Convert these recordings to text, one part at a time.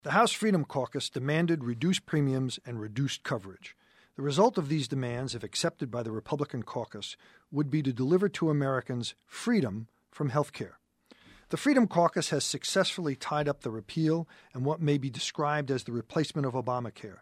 The House Freedom Caucus demanded reduced premiums and reduced coverage. The result of these demands, if accepted by the Republican caucus, would be to deliver to Americans freedom from health care. The Freedom Caucus has successfully tied up the repeal and what may be described as the replacement of Obamacare.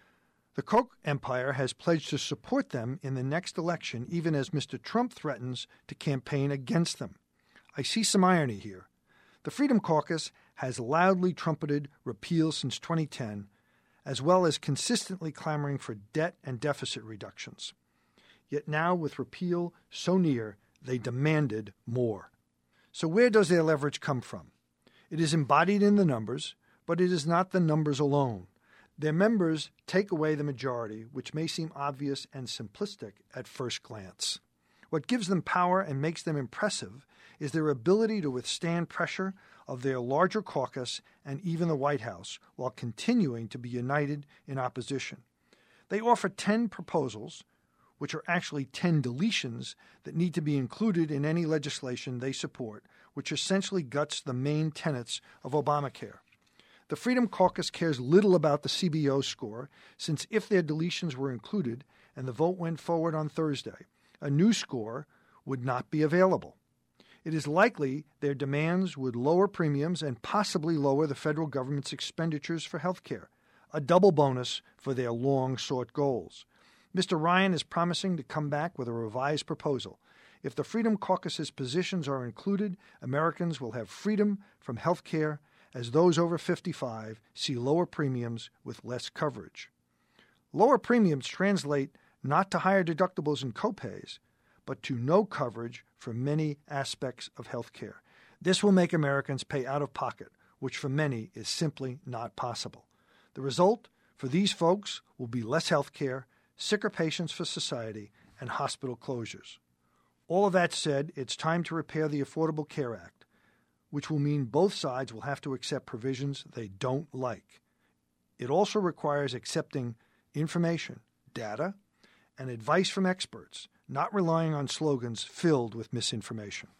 The Koch empire has pledged to support them in the next election, even as Mr. Trump threatens to campaign against them. I see some irony here. The Freedom Caucus has loudly trumpeted repeal since 2010, as well as consistently clamoring for debt and deficit reductions. Yet now, with repeal so near, they demanded more. So where does their leverage come from? It is embodied in the numbers, but it is not the numbers alone. Their members take away the majority, which may seem obvious and simplistic at first glance. What gives them power and makes them impressive is their ability to withstand pressure of their larger caucus and even the White House, while continuing to be united in opposition. They offer 10 proposals, which are actually 10 deletions that need to be included in any legislation they support, which essentially guts the main tenets of Obamacare. The Freedom Caucus cares little about the CBO score, since if their deletions were included and the vote went forward on Thursday, a new score would not be available. It is likely their demands would lower premiums and possibly lower the federal government's expenditures for health care, a double bonus for their long-sought goals. Mr. Ryan is promising to come back with a revised proposal. If the Freedom Caucus's positions are included, Americans will have freedom from health care, as those over 55 see lower premiums with less coverage. Lower premiums translate not to higher deductibles and copays, but to no coverage for many aspects of health care. This will make Americans pay out of pocket, which for many is simply not possible. The result for these folks will be less health care, sicker patients for society, and hospital closures. All of that said, it's time to repair the Affordable Care Act, which will mean both sides will have to accept provisions they don't like. It also requires accepting information, data, and advice from experts, not relying on slogans filled with misinformation.